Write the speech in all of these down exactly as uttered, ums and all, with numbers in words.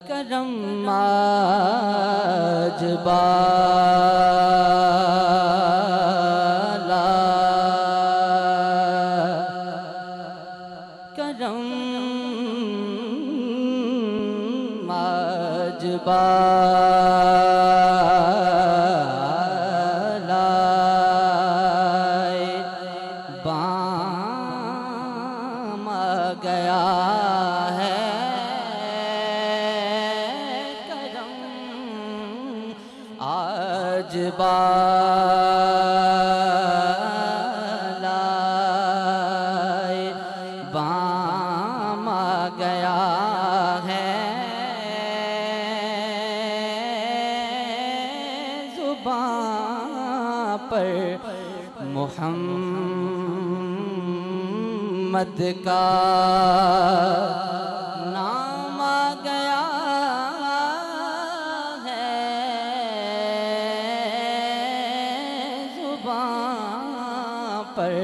करम आज बाला करम आज बाला बाम आ गया है आज बाला बाम आ गया है ज़ुबान पर मोहम्मद का नाम आ गया पर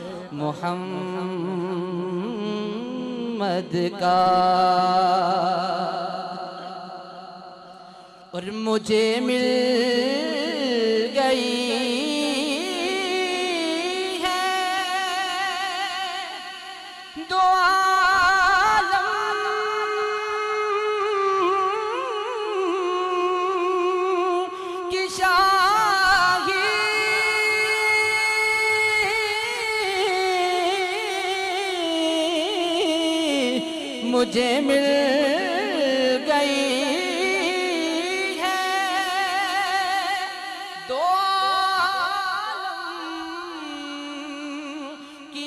मोहम्मद का और मुझे मिल गई है दो आलम की शाही मुझे मिल गई है दो आलम की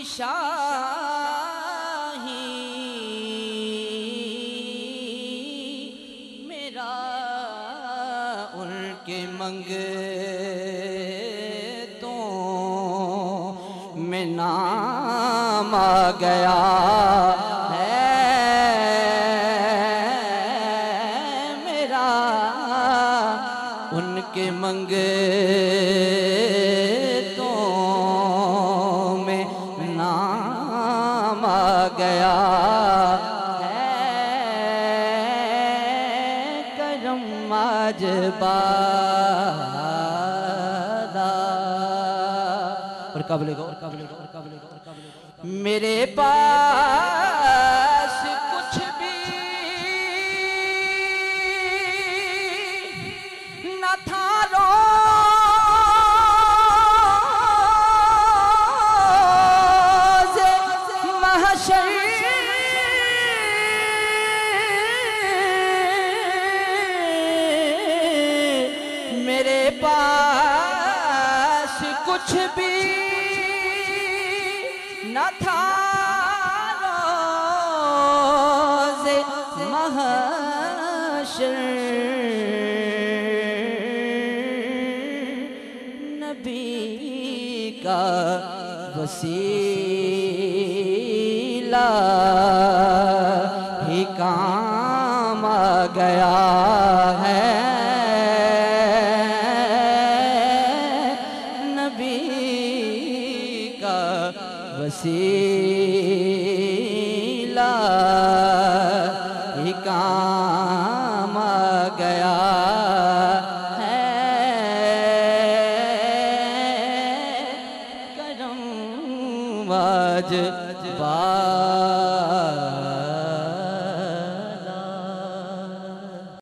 शाही मेरा उनके मंगतों में नाम आ गया उनके मंगतों में नाम आ गया है करम आज बाला और काबिल को और काबिल को और काबिल को और काबिल को मेरे पास कुछ भी था रोज़ महशर मेरे पास कुछ भी न था रोज़ महशर का वसीला ही काम आ गया है नबी का वसीला ही काम आ गया